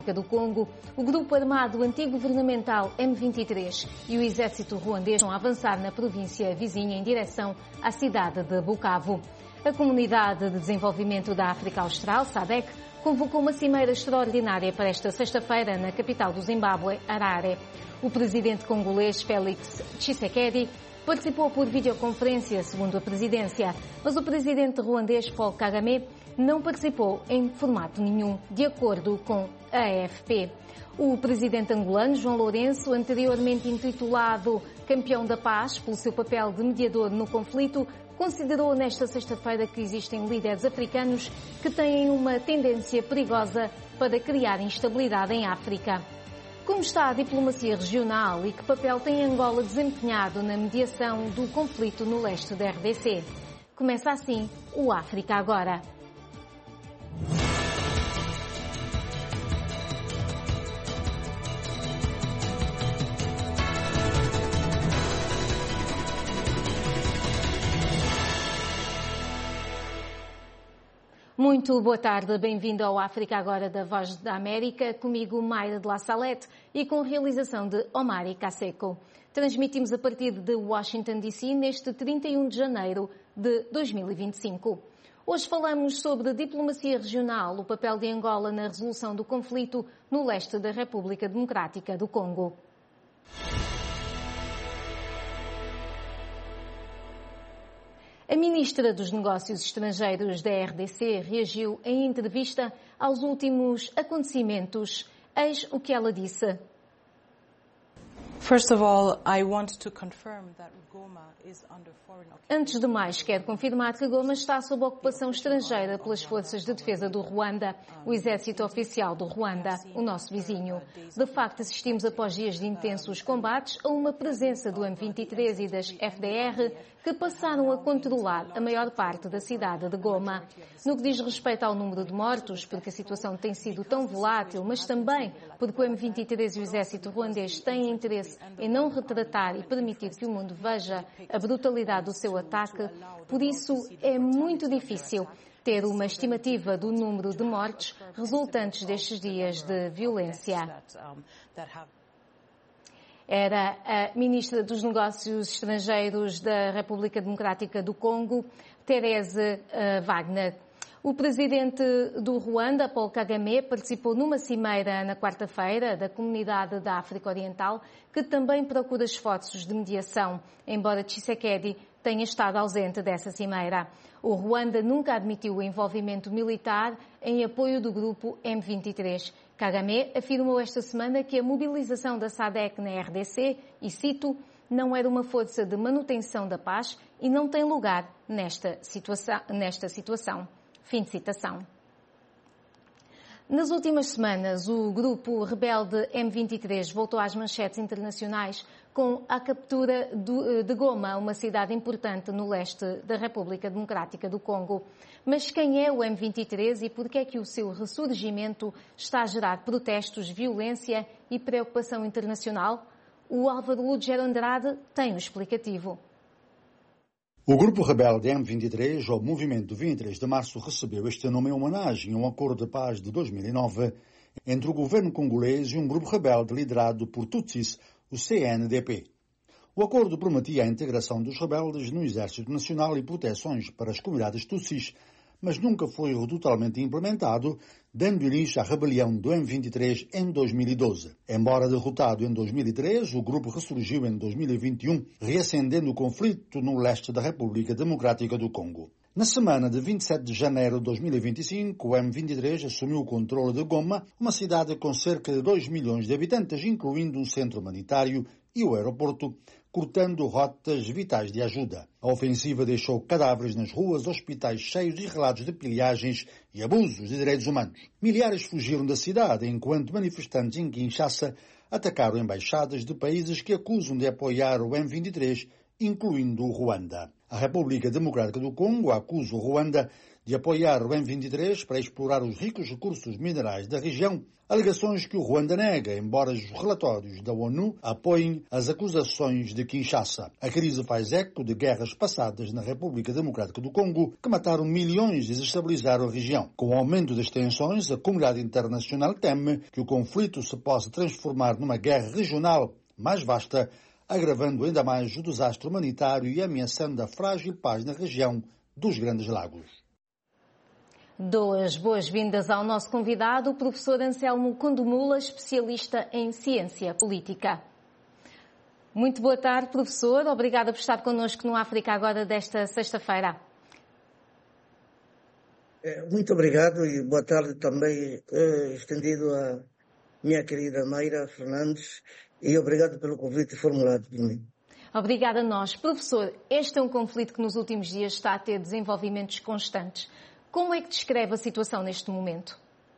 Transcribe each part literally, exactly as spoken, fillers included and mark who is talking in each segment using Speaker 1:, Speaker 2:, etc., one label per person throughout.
Speaker 1: do Congo, o grupo armado antigovernamental M vinte e três e o exército ruandês estão a avançar na província vizinha em direção à cidade de Bukavu. A Comunidade de Desenvolvimento da África Austral, SADC, convocou uma cimeira extraordinária para esta sexta-feira na capital do Zimbábue, Harare. O presidente congolês Félix Tshisekedi participou por videoconferência, segundo a presidência, mas o presidente ruandês Paul Kagame não participou em formato nenhum, de acordo com a A F P. O presidente angolano, João Lourenço, anteriormente intitulado Campeão da Paz pelo seu papel de mediador no conflito, considerou nesta sexta-feira que existem líderes africanos que têm uma tendência perigosa para criar instabilidade em África. Como está a diplomacia regional e que papel tem Angola desempenhado na mediação do conflito no leste da R D C? Começa assim o África Agora. Muito boa tarde, bem-vindo ao África Agora da Voz da América, comigo Mayra de La Salette e com realização de Omari Caseco. Transmitimos a partir de Washington D C neste trinta e um de janeiro de dois mil e vinte e cinco. Hoje falamos sobre diplomacia regional, o papel de Angola na resolução do conflito no leste da República Democrática do Congo. A ministra dos Negócios Estrangeiros da R D C reagiu em entrevista aos últimos acontecimentos. Eis o que ela disse.
Speaker 2: First of all, I want to confirm that Goma is under foreign occupation.
Speaker 1: Antes de mais, quero confirmar que Goma está sob ocupação estrangeira pelas forças de defesa do Ruanda, o exército oficial do Ruanda, o nosso vizinho. De facto, assistimos após dias de intensos combates a uma presença do M vinte e três e das F D R que passaram a controlar a maior parte da cidade de Goma. No que diz respeito ao número de mortos, porque a situação tem sido tão volátil, mas também porque o M vinte e três e o exército ruandês têm interesse em não retratar e permitir que o mundo veja a brutalidade do seu ataque, por isso é muito difícil ter uma estimativa do número de mortes resultantes destes dias de violência. Era a ministra dos Negócios Estrangeiros da República Democrática do Congo, Therese Wagner. O presidente do Ruanda, Paul Kagame, participou numa cimeira na quarta-feira da Comunidade da África Oriental, que também procura esforços de mediação, embora Tshisekedi tenha estado ausente dessa cimeira. O Ruanda nunca admitiu o envolvimento militar em apoio do grupo M vinte e três. Kagame afirmou esta semana que a mobilização da SADC na R D C, e cito, não era uma força de manutenção da paz e não tem lugar nesta situação. Nesta situação. Fim de citação. Nas últimas semanas, o grupo rebelde M vinte e três voltou às manchetes internacionais com a captura de Goma, uma cidade importante no leste da República Democrática do Congo. Mas quem é o M vinte e três e por que é que o seu ressurgimento está a gerar protestos, violência e preocupação internacional? O Álvaro Lugero Andrade tem o explicativo.
Speaker 3: O grupo rebelde M vinte e três, ou Movimento vinte e três de Março, recebeu este nome em homenagem a um acordo de paz de dois mil e nove entre o governo congolês e um grupo rebelde liderado por Tutsis, o C N D P. O acordo prometia a integração dos rebeldes no Exército Nacional e proteções para as comunidades Tutsis, mas nunca foi totalmente implementado, dando início à rebelião do M vinte e três em dois mil e doze. Embora derrotado em dois mil e três, o grupo ressurgiu em dois mil e vinte e um, reacendendo o conflito no leste da República Democrática do Congo. Na semana de vinte e sete de janeiro de dois mil e vinte e cinco, o M vinte e três assumiu o controle de Goma, uma cidade com cerca de dois milhões de habitantes, incluindo um centro humanitário e o aeroporto, cortando rotas vitais de ajuda. A ofensiva deixou cadáveres nas ruas, hospitais cheios de relatos de pilhagens e abusos de direitos humanos. Milhares fugiram da cidade, enquanto manifestantes em Kinshasa atacaram embaixadas de países que acusam de apoiar o M vinte e três, incluindo o Ruanda. A República Democrática do Congo acusa o Ruanda de apoiar o M vinte e três para explorar os ricos recursos minerais da região, alegações que o Ruanda nega, embora os relatórios da ONU apoiem as acusações de Kinshasa. A crise faz eco de guerras passadas na República Democrática do Congo, que mataram milhões e desestabilizaram a região. Com o aumento das tensões, a comunidade internacional teme que o conflito se possa transformar numa guerra regional mais vasta, agravando ainda mais o desastre humanitário e ameaçando a frágil paz na região dos Grandes Lagos.
Speaker 1: Dou as boas-vindas ao nosso convidado, o professor Anselmo Condumula, especialista em ciência política. Muito boa tarde, professor. Obrigada por estar connosco no África Agora desta sexta-feira.
Speaker 4: Muito obrigado e boa tarde também eh, estendido à minha querida Mayra Fernandes e obrigado pelo convite formulado por mim.
Speaker 1: Obrigada a nós. Professor, este é um conflito que nos últimos dias está a ter desenvolvimentos constantes. Como é que descreve a situação neste momento?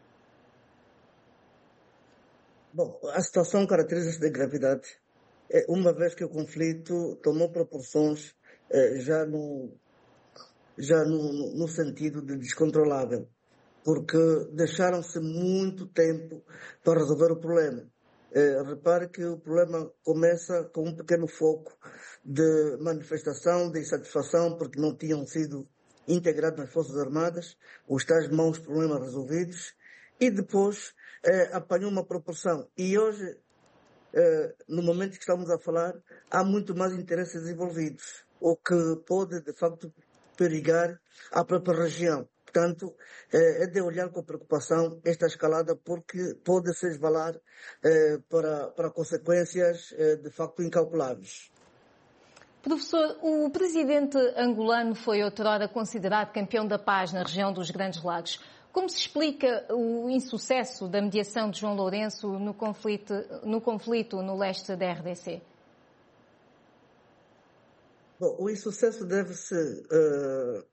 Speaker 4: Bom, a situação caracteriza-se de gravidade, uma vez que o conflito tomou proporções já no, já no, no sentido de descontrolável, porque deixaram-se muito tempo para resolver o problema. Eh, repare que o problema começa com um pequeno foco de manifestação, de insatisfação, porque não tinham sido integrados nas Forças Armadas, os tais maus problemas resolvidos, e depois eh, apanhou uma proporção. E hoje, eh, no momento que estamos a falar, há muito mais interesses envolvidos, o que pode, de facto, perigar a própria região. Portanto, é de olhar com preocupação esta escalada, porque pode se esvalar eh, para, para consequências eh, de facto incalculáveis.
Speaker 1: Professor, o presidente angolano foi outrora considerado campeão da paz na região dos Grandes Lagos. Como se explica o insucesso da mediação de João Lourenço no conflito no, conflito no leste da R D C?
Speaker 4: Bom, o insucesso deve-se uh,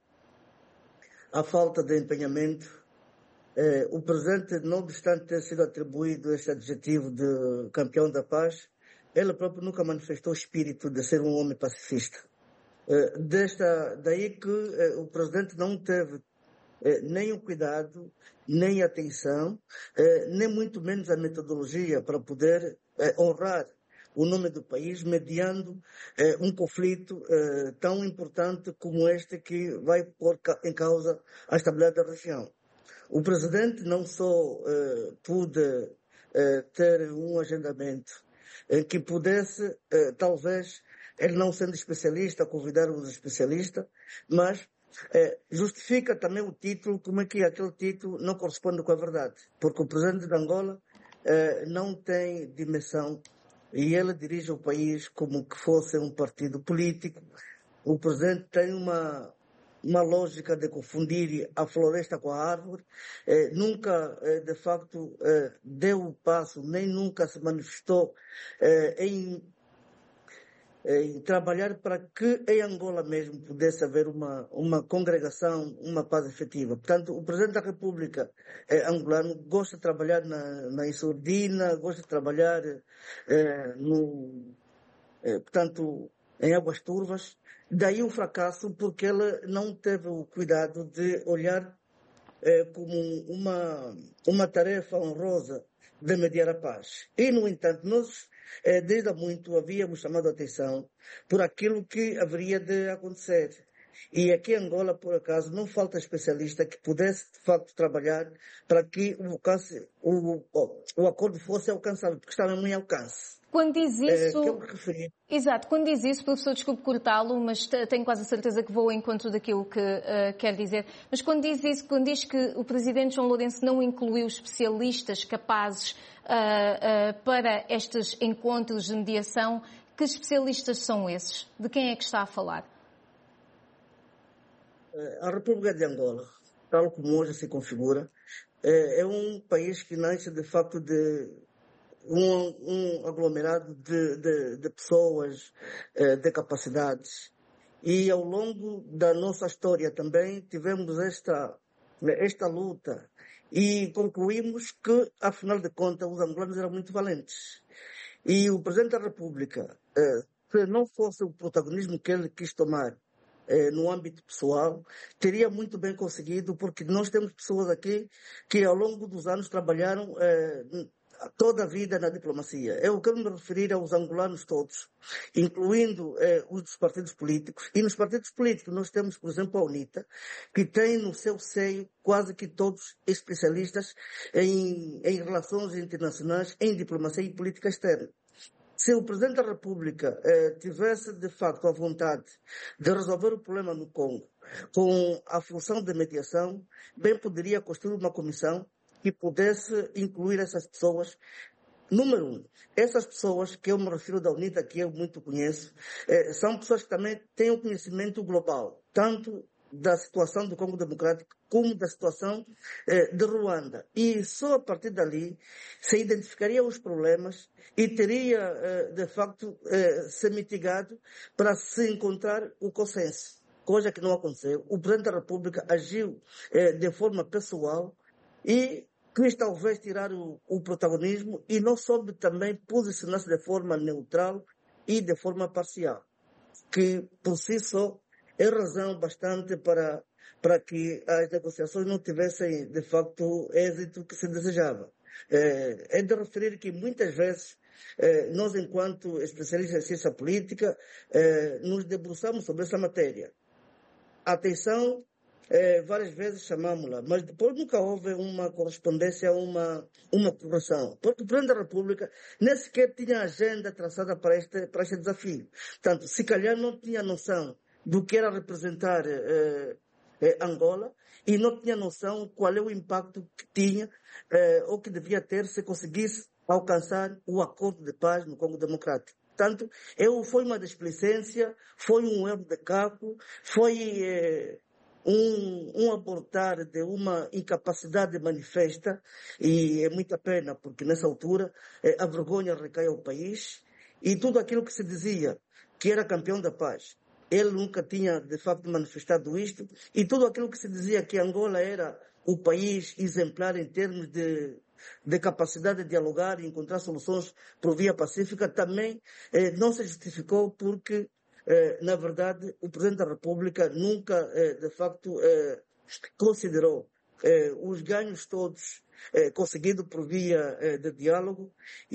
Speaker 4: à falta de empenhamento. Uh, o presidente, não obstante ter sido atribuído este adjetivo de campeão da paz, ele próprio nunca manifestou o espírito de ser um homem pacifista. Uh, desta, daí que uh, o presidente não teve uh, nem o cuidado, nem a atenção, uh, nem muito menos a metodologia para poder uh, honrar o nome do país, mediando eh, um conflito eh, tão importante como este, que vai pôr em causa a estabilidade da região. O presidente não só eh, pôde eh, ter um agendamento em que pudesse, eh, talvez, ele não sendo especialista, convidar os especialistas, mas eh, justifica também o título, como é que aquele título não corresponde com a verdade, porque o presidente de Angola eh, não tem dimensão e ele dirige o país como que fosse um partido político. O presidente tem uma, uma lógica de confundir a floresta com a árvore. Eh, nunca, eh, de facto, eh, deu o passo, nem nunca se manifestou eh, em, em trabalhar para que em Angola mesmo pudesse haver uma, uma congregação, uma paz efetiva. Portanto, o presidente da República eh, angolano gosta de trabalhar na, na insurdina, gosta de trabalhar eh, no, eh, portanto, em águas turvas. Daí o fracasso, porque ele não teve o cuidado de olhar eh, como uma, uma tarefa honrosa de mediar a paz. E, no entanto, nós, eh, desde há muito, havíamos chamado a atenção por aquilo que haveria de acontecer. E aqui em Angola, por acaso, não falta especialista que pudesse, de facto, trabalhar para que o, alcance, o, o acordo fosse alcançado, porque estava em alcance.
Speaker 1: Quando diz isso...
Speaker 4: É, que eu me referi.
Speaker 1: Exato, quando diz isso, professor, desculpe cortá-lo, mas tenho quase a certeza que vou ao encontro daquilo que uh, quer dizer. Mas quando diz isso, quando diz que o presidente João Lourenço não incluiu especialistas capazes uh, uh, para estes encontros de mediação, que especialistas são esses? De quem é que está a falar?
Speaker 4: A República de Angola, tal como hoje se configura, é um país que nasce de facto de um, um aglomerado de, de, de pessoas, de capacidades. E ao longo da nossa história também tivemos esta, esta luta e concluímos que, afinal de contas, os angolanos eram muito valentes. E o Presidente da República, se não fosse o protagonismo que ele quis tomar eh, no âmbito pessoal, teria muito bem conseguido, porque nós temos pessoas aqui que ao longo dos anos trabalharam eh, toda a vida na diplomacia. Eu quero me referir aos angolanos todos, incluindo eh, os dos partidos políticos. E nos partidos políticos nós temos, por exemplo, a UNITA, que tem no seu seio quase que todos especialistas em, em relações internacionais, em diplomacia e política externa. Se o Presidente da República eh, tivesse, de facto, a vontade de resolver o problema no Congo com a função de mediação, bem poderia construir uma comissão que pudesse incluir essas pessoas. Número um, essas pessoas que eu me refiro da UNITA, que eu muito conheço, eh, são pessoas que também têm um conhecimento global, tanto da situação do Congo Democrático como da situação eh, de Ruanda. E só a partir dali se identificariam os problemas e teria, eh, de facto, eh, se mitigado para se encontrar o consenso, coisa que não aconteceu. O Presidente da República agiu eh, de forma pessoal e quis talvez tirar o, o protagonismo e não soube também posicionar-se de forma neutral e de forma parcial, que por si só é razão bastante para, para que as negociações não tivessem, de facto, o êxito que se desejava. É, é de referir que muitas vezes é, nós, enquanto especialistas em ciência política, é, nos debruçamos sobre essa matéria. Atenção, é, várias vezes chamamos-la, mas depois nunca houve uma correspondência, uma, uma correção. Porque o Presidente da República nem sequer tinha agenda traçada para este, para este desafio. Portanto, se calhar não tinha noção do que era representar eh, eh, Angola e não tinha noção qual é o impacto que tinha eh, ou que devia ter se conseguisse alcançar o acordo de paz no Congo Democrático. Portanto, eu, foi uma desplicência, foi um erro de cálculo, foi eh, um, um abortar de uma incapacidade manifesta e é muita pena porque nessa altura eh, a vergonha recai ao país e tudo aquilo que se dizia que era campeão da paz. Ele nunca tinha, de facto, manifestado isto. E tudo aquilo que se dizia que Angola era o país exemplar em termos de, de capacidade de dialogar e encontrar soluções por via pacífica, também eh, não se justificou porque, eh, na verdade, o Presidente da República nunca, eh, de facto, eh, considerou eh, os ganhos todos eh, conseguidos por via eh, de diálogo.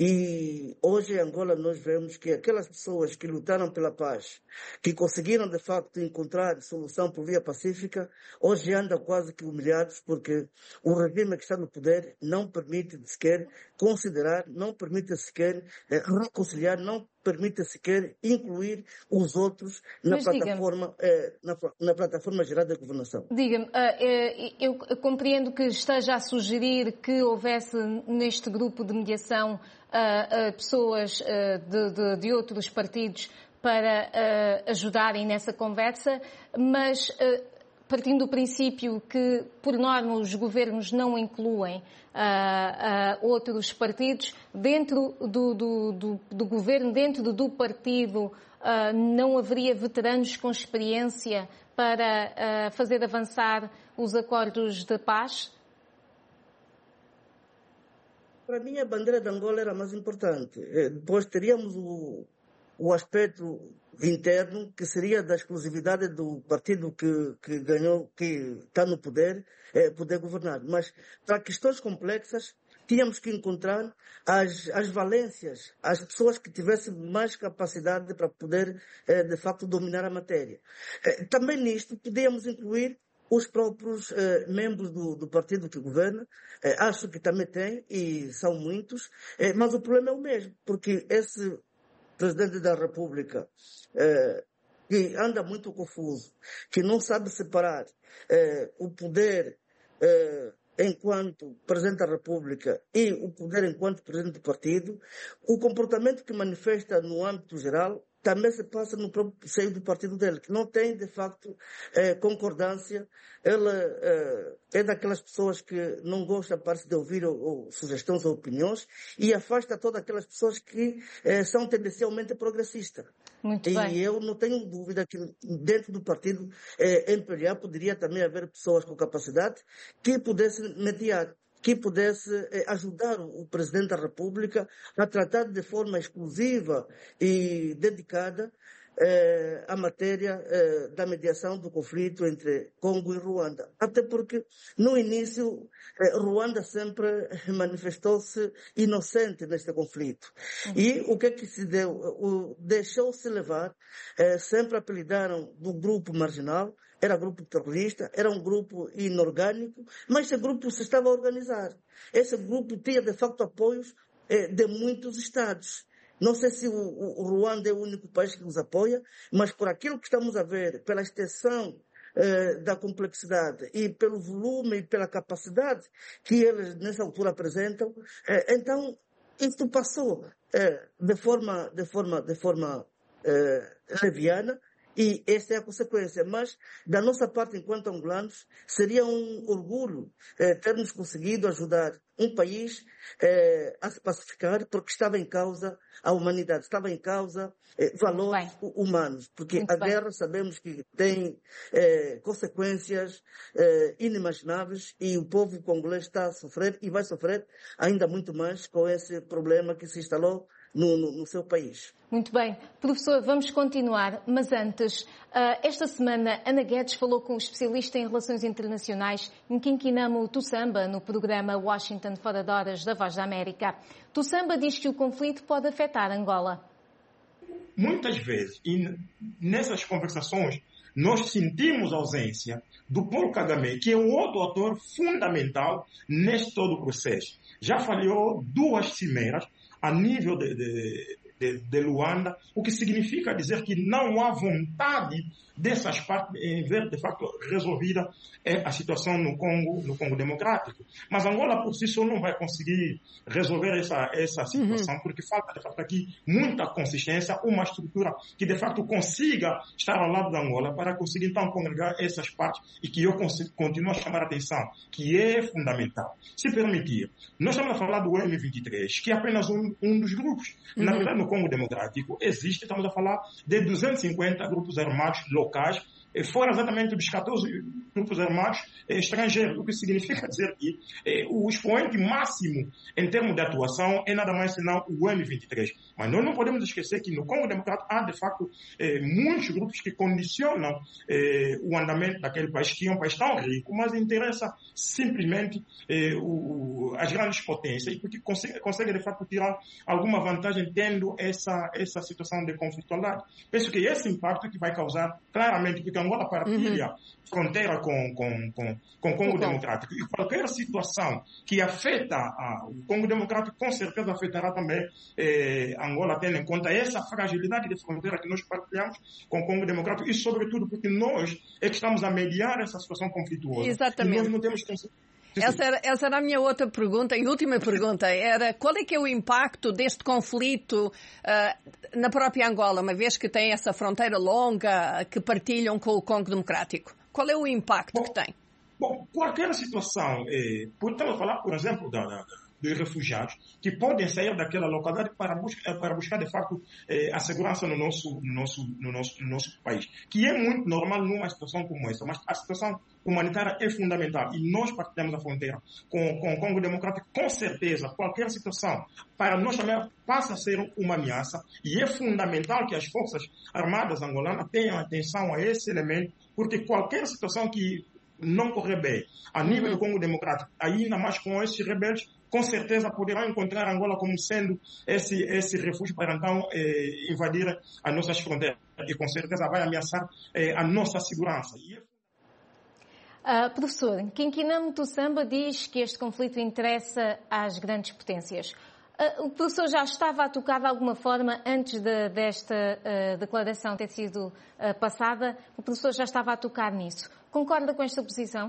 Speaker 4: E hoje em Angola nós vemos que aquelas pessoas que lutaram pela paz, que conseguiram de facto encontrar solução por via pacífica, hoje andam quase que humilhados porque o regime que está no poder não permite sequer considerar, não permite sequer eh, reconciliar, não permite sequer incluir os outros na
Speaker 1: Mas
Speaker 4: plataforma eh, na, na plataforma geral da governação.
Speaker 1: Diga-me, uh, eu compreendo que esteja a sugerir que houvesse neste grupo de mediação uh, uh, pessoas uh, de, de, de outros partidos para uh, ajudarem nessa conversa, mas uh, partindo do princípio que, por norma, os governos não incluem uh, uh, outros partidos, dentro do, do, do, do governo, dentro do partido, uh, não haveria veteranos com experiência para uh, fazer avançar os acordos de paz?
Speaker 4: Para mim, a bandeira de Angola era mais importante. Depois teríamos o, o aspecto interno, que seria da exclusividade do partido que, que ganhou, que está no poder, é, poder governar. Mas, para questões complexas, tínhamos que encontrar as, as valências, as pessoas que tivessem mais capacidade para poder, é, de facto, dominar a matéria. É, também nisto, podíamos incluir os próprios eh, membros do, do partido que governa, eh, acho que também tem, e são muitos, eh, mas o problema é o mesmo, porque esse Presidente da República, eh, que anda muito confuso, que não sabe separar eh, o poder eh, enquanto Presidente da República e o poder enquanto Presidente do partido, o comportamento que manifesta no âmbito geral também se passa no próprio seio do partido dele, que não tem, de facto, eh, concordância. Ele eh, é daquelas pessoas que não gosta, parece, de ouvir ou, ou sugestões ou opiniões e afasta todas aquelas pessoas que eh, são tendencialmente progressistas.
Speaker 1: Muito
Speaker 4: e
Speaker 1: bem.
Speaker 4: eu não tenho dúvida que dentro do partido eh, M P L A poderia também haver pessoas com capacidade que pudessem mediar, que pudesse eh, ajudar o Presidente da República a tratar de forma exclusiva e dedicada eh, a matéria eh, da mediação do conflito entre Congo e Ruanda. Até porque, no início, eh, Ruanda sempre manifestou-se inocente neste conflito. Uhum. E o que é que se deu? O, deixou-se levar, eh, sempre apelidaram do grupo marginal, era grupo terrorista, era um grupo inorgânico, mas esse grupo se estava a organizar. Esse grupo tinha, de facto, apoios eh, de muitos Estados. Não sei se o, o, o Ruanda é o único país que os apoia, mas por aquilo que estamos a ver, pela extensão eh, da complexidade e pelo volume e pela capacidade que eles nessa altura apresentam, eh, então isso passou eh, de forma, de forma, de forma eh, leviana. E esta é a consequência. Mas, da nossa parte, enquanto angolanos, seria um orgulho eh, termos conseguido ajudar um país eh, a se pacificar, porque estava em causa a humanidade, estava em causa eh, valores humanos. Porque Muito a bem. guerra sabemos que tem eh, consequências eh, inimagináveis e o povo congolês está a sofrer e vai sofrer ainda muito mais com esse problema que se instalou No, no, no seu país.
Speaker 1: Muito bem. Professor, vamos continuar, mas antes, esta semana Ana Guedes falou com um especialista em relações internacionais, Nkinkinamo Tussamba, no programa Washington Fora de Horas da Voz da América. Tussamba diz que o conflito pode afetar Angola.
Speaker 5: Muitas vezes, e nessas conversações, nós sentimos a ausência do Paul Kagame, que é um outro ator fundamental neste todo o processo. Já falhou duas cimeras a nível de, de, de, de Luanda, o que significa dizer que não há vontade dessas partes em ver, de facto, resolvida a situação no Congo, no Congo Democrático. Mas Angola, por si só, não vai conseguir resolver essa, essa situação, uhum. porque falta, de facto, aqui muita consistência, uma estrutura que, de facto, consiga estar ao lado da Angola para conseguir, então, congregar essas partes e que eu continuo a chamar a atenção, que é fundamental. Se permitir, nós estamos a falar do M vinte e três, que é apenas um, um dos grupos. Uhum. Na verdade, no Congo Democrático, existe, estamos a falar de duzentos e cinquenta grupos armados locais, fora exatamente dos catorze grupos armados estrangeiros, o que significa dizer que eh, o expoente máximo em termos de atuação é nada mais senão o M vinte e três. Mas nós não podemos esquecer que no Congo Democrático há, de facto, eh, muitos grupos que condicionam eh, o andamento daquele país, que é um país tão rico, mas interessa simplesmente eh, o, as grandes potências, e porque consegue, consegue, de facto, tirar alguma vantagem tendo essa, essa situação de conflitualidade. Penso que esse impacto que vai causar claramente, porque Angola partilha uhum. fronteira com, com, com, com o Congo uhum. Democrático. E qualquer situação que afeta a, o Congo Democrático, com certeza afetará também eh, Angola, tendo em conta essa fragilidade de fronteira que nós partilhamos com o Congo Democrático, e sobretudo porque nós é que estamos a mediar essa situação conflituosa.
Speaker 6: Exatamente.
Speaker 5: E nós não temos
Speaker 6: Essa era, essa era a minha outra pergunta, e última pergunta, era qual é que é o impacto deste conflito uh, na própria Angola, uma vez que tem essa fronteira longa que partilham com o Congo Democrático? Qual é o impacto bom, que tem?
Speaker 5: Bom, qualquer situação, eh, podemos falar, por exemplo, da, da, dos refugiados, que podem sair daquela localidade para, busca, para buscar, de facto, eh, a segurança no nosso, no, nosso, no, nosso, no nosso país, que é muito normal numa situação como essa, mas a situação humanitária é fundamental, e nós partilhamos a fronteira com, com o Congo Democrático. Com certeza, qualquer situação para nós também passa a ser uma ameaça, e é fundamental que as forças armadas angolanas tenham atenção a esse elemento, porque qualquer situação que não correr bem a nível do Congo Democrático, ainda mais com esses rebeldes, com certeza poderão encontrar Angola como sendo esse, esse refúgio para então eh, invadir as nossas fronteiras, e com certeza vai ameaçar eh, a nossa segurança. E...
Speaker 1: Uh, professor, Nkinkinamo Tussamba diz que este conflito interessa às grandes potências. Uh, o professor já estava a tocar de alguma forma antes de, desta uh, declaração ter sido uh, passada, o professor já estava a tocar nisso. Concorda com esta posição?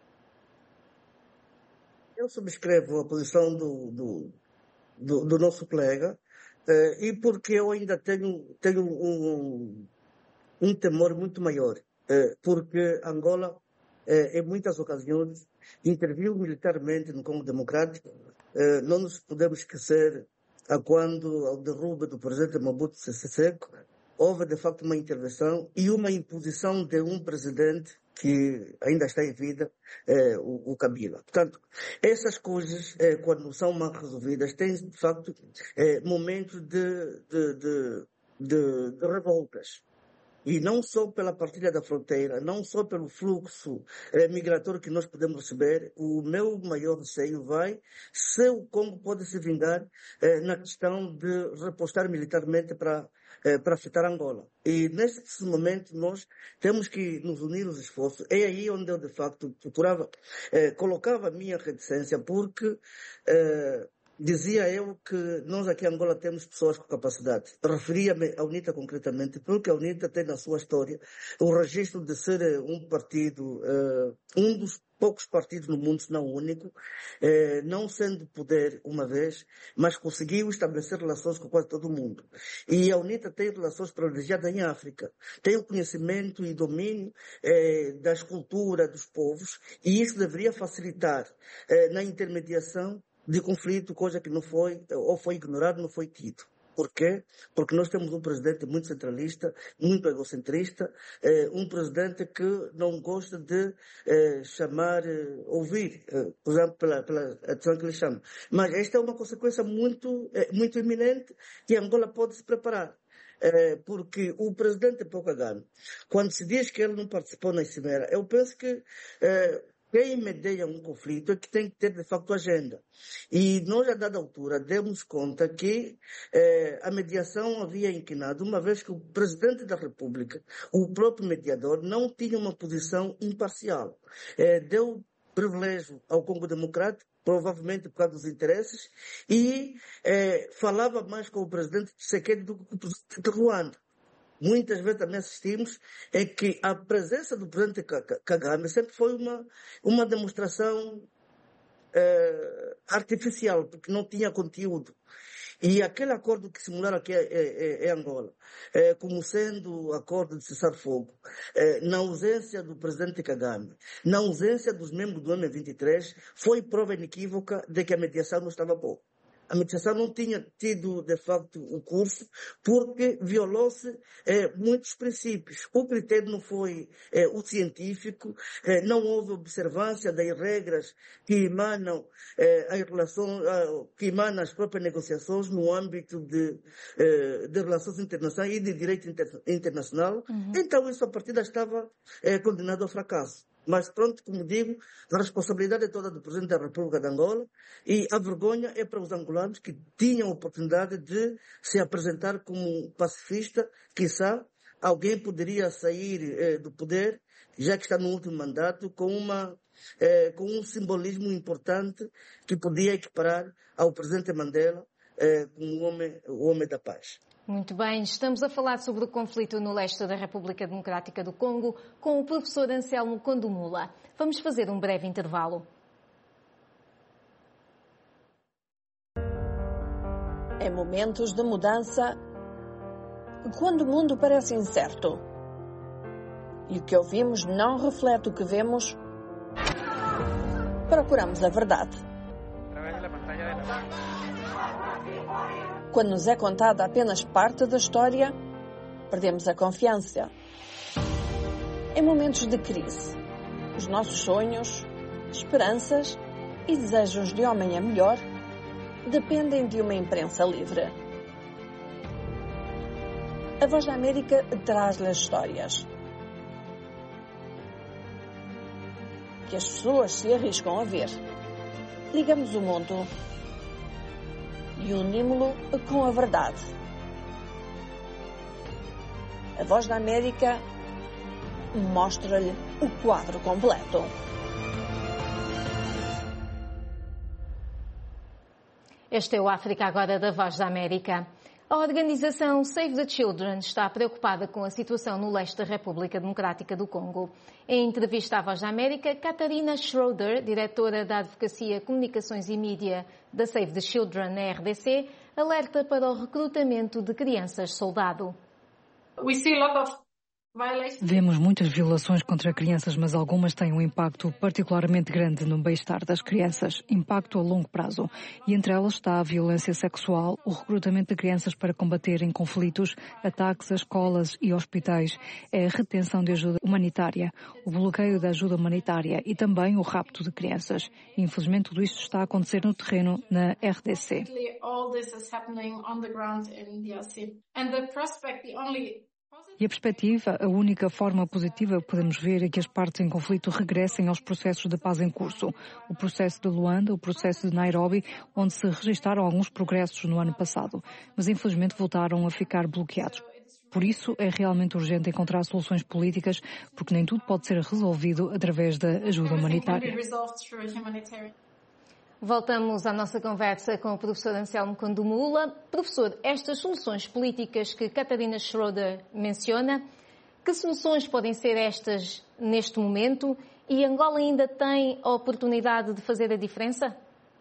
Speaker 4: Eu subscrevo a posição do, do, do, do nosso colega, uh, e porque eu ainda tenho, tenho um, um temor muito maior, uh, porque Angola, uh, em muitas ocasiões, interviu militarmente no Congo Democrático. Uh, não nos podemos esquecer a quando, ao derrubo do presidente Mobutu Sese Seko, houve de facto uma intervenção e uma imposição de um presidente que ainda está em vida, eh, o, o Kabila. Portanto, essas coisas, eh, quando são mal resolvidas, têm de facto eh, momentos de, de, de, de, de revoltas. E não só pela partilha da fronteira, não só pelo fluxo eh, migratório que nós podemos receber, o meu maior receio vai se o Congo pode se vingar eh, na questão de repostar militarmente para eh, para afetar Angola. E nesse momento nós temos que nos unir os esforços. É aí onde eu de facto procurava, eh, colocava a minha reticência, porque eh, dizia eu que nós aqui em Angola temos pessoas com capacidade. Referia-me à UNITA concretamente, porque a UNITA tem na sua história o registro de ser um partido, uh, um dos poucos partidos no mundo, se não o único, eh, não sendo poder uma vez, mas conseguiu estabelecer relações com quase todo o mundo. E a UNITA tem relações privilegiadas em África. Tem o conhecimento e domínio eh, das culturas dos povos, e isso deveria facilitar eh, na intermediação de conflito, coisa que não foi, ou foi ignorado, não foi tido. Por quê? Porque nós temos um presidente muito centralista, muito egocentrista, eh, um presidente que não gosta de eh, chamar, eh, ouvir, eh, por exemplo, pela, pela atenção que ele chama. Mas esta é uma consequência muito, eh, muito iminente que Angola pode se preparar. Eh, porque o presidente Paul Kagame, quando se diz que ele não participou na cimeira, eu penso que eh, quem medeia um conflito é que tem que ter, de facto, agenda. E nós, a dada altura, demos conta que eh, a mediação havia inquinado, uma vez que o Presidente da República, o próprio mediador, não tinha uma posição imparcial. Eh, deu privilégio ao Congo Democrático, provavelmente por causa dos interesses, e eh, falava mais com o Presidente Tshisekedi do que com o Presidente de Ruanda. Muitas vezes também assistimos é que a presença do presidente Kagame sempre foi uma, uma demonstração eh, artificial, porque não tinha conteúdo. E aquele acordo que simularam aqui em Angola, eh, como sendo o acordo de cessar-fogo, eh, na ausência do presidente Kagame, na ausência dos membros do M vinte e três, foi prova inequívoca de que a mediação não estava boa. A mediação não tinha tido, de facto, o curso, porque violou-se eh, muitos princípios. O critério não foi eh, o científico, eh, não houve observância das regras que emanam, eh, em relação a, que emanam as próprias negociações no âmbito de, eh, de relações internacionais e de direito inter, internacional. Uhum. Então, isso, a partida, estava eh, condenado ao fracasso. Mas pronto, como digo, a responsabilidade é toda do Presidente da República de Angola, e a vergonha é para os angolanos que tinham a oportunidade de se apresentar como pacifista. Quiçá alguém poderia sair eh, do poder, já que está no último mandato, com, uma, eh, com um simbolismo importante que podia equiparar ao Presidente Mandela eh, como o homem, o homem da paz.
Speaker 1: Muito bem, estamos a falar sobre o conflito no leste da República Democrática do Congo com o professor Anselmo Condumula. Vamos fazer um breve intervalo.
Speaker 6: Em momentos de mudança, quando o mundo parece incerto e o que ouvimos não reflete o que vemos, procuramos a verdade. Quando nos é contada apenas parte da história, perdemos a confiança. Em momentos de crise, os nossos sonhos, esperanças e desejos de amanhã melhor dependem de uma imprensa livre. A Voz da América traz-lhe as histórias que as pessoas se arriscam a ver. Ligamos o mundo e unimos-lo com a verdade. A Voz da América mostra-lhe o quadro completo.
Speaker 1: Este é o África Agora da Voz da América. A organização Save the Children está preocupada com a situação no leste da República Democrática do Congo. Em entrevista à Voz da América, Catarina Schroeder, diretora da Advocacia, Comunicações e Mídia da Save the Children na R D C, alerta para o recrutamento de crianças-soldado.
Speaker 7: We see a lot of
Speaker 8: Vemos muitas violações contra crianças, mas algumas têm um impacto particularmente grande no bem-estar das crianças, impacto a longo prazo. E entre elas está a violência sexual, o recrutamento de crianças para combaterem conflitos, ataques a escolas e hospitais, é a retenção de ajuda humanitária, o bloqueio da ajuda humanitária e também o rapto de crianças. E, infelizmente, tudo isto está a acontecer no terreno na R D C. E a perspectiva, a única forma positiva que podemos ver é que as partes em conflito regressem aos processos de paz em curso. O processo de Luanda, o processo de Nairobi, onde se registaram alguns progressos no ano passado, mas infelizmente voltaram a ficar bloqueados. Por isso, é realmente urgente encontrar soluções políticas, porque nem tudo pode ser resolvido através da ajuda humanitária.
Speaker 1: Voltamos à nossa conversa com o professor Anselmo Condumula. Professor, estas soluções políticas que Catarina Schroeder menciona, que soluções podem ser estas neste momento? E Angola ainda tem a oportunidade de fazer a diferença?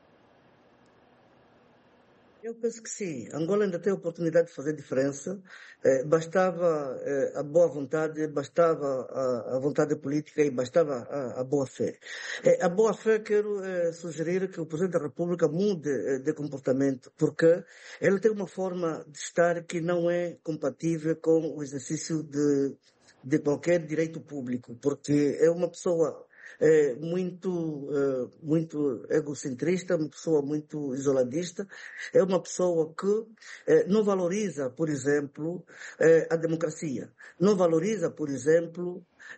Speaker 4: Eu penso que sim. Angola ainda tem a oportunidade de fazer diferença. Eh, bastava eh, a boa vontade, bastava a, a vontade política e bastava a, a boa fé. Eh, a boa fé, quero eh, sugerir que o Presidente da República mude eh, de comportamento, porque ele tem uma forma de estar que não é compatível com o exercício de, de qualquer direito público, porque é uma pessoa É muito, uh, muito egocentrista, uma pessoa muito isoladista, é uma pessoa que uh, não valoriza, por exemplo, uh, a democracia, não valoriza, por exemplo,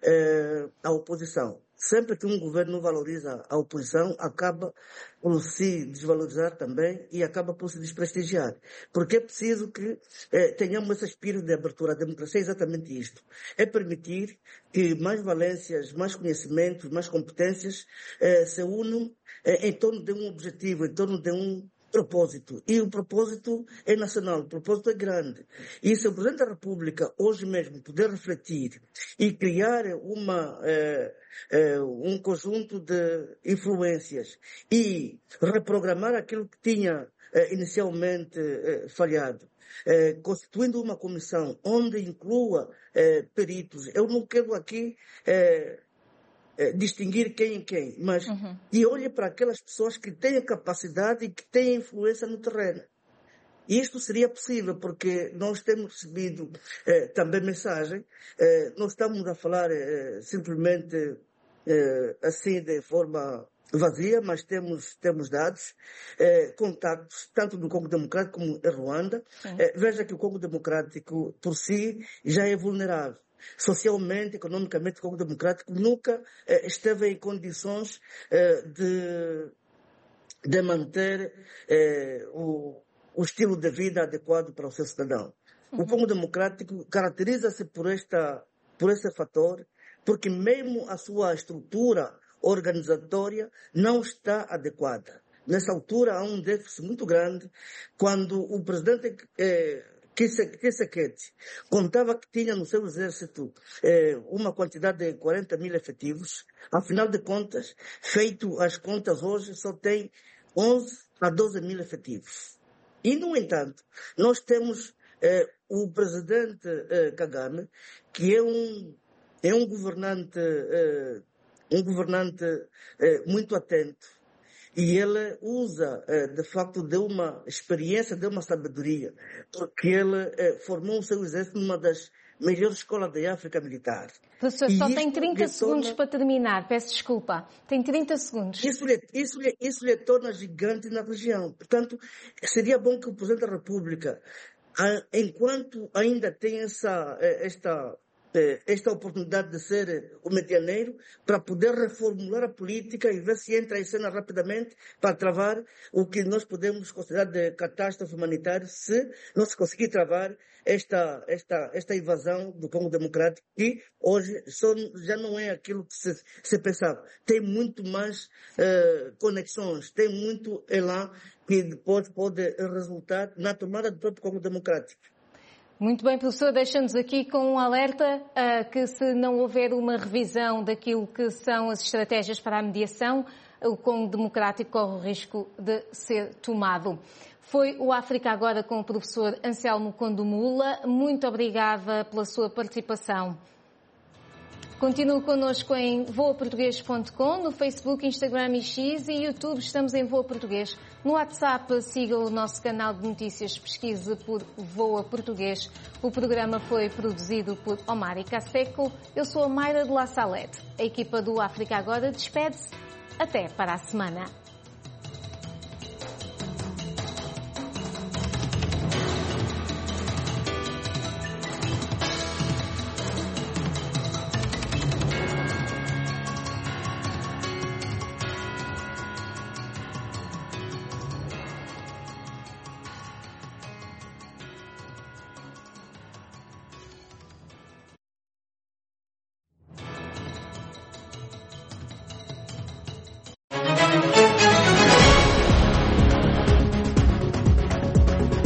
Speaker 4: uh, a oposição. Sempre que um governo não valoriza a oposição, acaba por se desvalorizar também e acaba por se desprestigiar. Porque é preciso que eh, tenhamos esse espírito de abertura. A democracia é exatamente isto. É permitir que mais valências, mais conhecimentos, mais competências eh, se unam eh, em torno de um objetivo, em torno de um propósito. E o propósito é nacional, o propósito é grande. E se o Presidente da República hoje mesmo puder refletir e criar uma, eh, eh, um conjunto de influências e reprogramar aquilo que tinha eh, inicialmente eh, falhado, eh, constituindo uma comissão onde inclua eh, peritos. Eu não quero aqui eh, É, distinguir quem é quem, mas uhum. E olhe para aquelas pessoas que têm capacidade e que têm influência no terreno. E isto seria possível porque nós temos recebido eh, também mensagem, eh, não estamos a falar eh, simplesmente eh, assim de forma vazia, mas temos, temos dados, eh, contactos, tanto do Congo Democrático como em Ruanda. Eh, veja que o Congo Democrático, por si, já é vulnerável. Socialmente, economicamente, o Congo Democrático nunca eh, esteve em condições eh, de, de manter eh, o, o estilo de vida adequado para o seu cidadão. Uhum. O Congo Democrático caracteriza-se por, esta, por esse fator, porque mesmo a sua estrutura organizatória não está adequada. Nessa altura há um déficit muito grande quando o presidente eh, Tshisekedi contava que tinha no seu exército eh, uma quantidade de quarenta mil efetivos. Afinal de contas, feito as contas hoje, só tem onze a doze mil efetivos. E, no entanto, nós temos eh, o presidente eh, Kagame, que é um, é um governante, eh, um governante eh, muito atento. E ele usa, de facto, de uma experiência, de uma sabedoria, porque ele formou o seu exército numa das melhores escolas da África militar.
Speaker 1: Professor, só tem trinta segundos para terminar, peço desculpa. Tem trinta segundos.
Speaker 4: Isso lhe, isso, lhe, isso lhe torna gigante na região. Portanto, seria bom que o Presidente da República, enquanto ainda tem essa, esta... esta oportunidade de ser o medianeiro para poder reformular a política e ver se entra em cena rapidamente para travar o que nós podemos considerar de catástrofe humanitária se não se conseguir travar esta, esta, esta invasão do Congo Democrático, que hoje só, já não é aquilo que se, se pensava. Tem muito mais eh, conexões, tem muito elan que depois pode resultar na tomada do próprio Congo Democrático.
Speaker 1: Muito bem, professor, deixa-nos aqui com um alerta uh, que se não houver uma revisão daquilo que são as estratégias para a mediação, o Congo Democrático corre o risco de ser tomado. Foi o África Agora com o professor Anselmo Condumula. Muito obrigada pela sua participação. Continue connosco em voa português ponto com, no Facebook, Instagram e X e YouTube estamos em Voa Português. No WhatsApp siga o nosso canal de notícias, pesquise por Voa Português. O programa foi produzido por Omar Caseco. Eu sou a Mayra de La Salete. A equipa do África Agora despede-se. Até para a semana.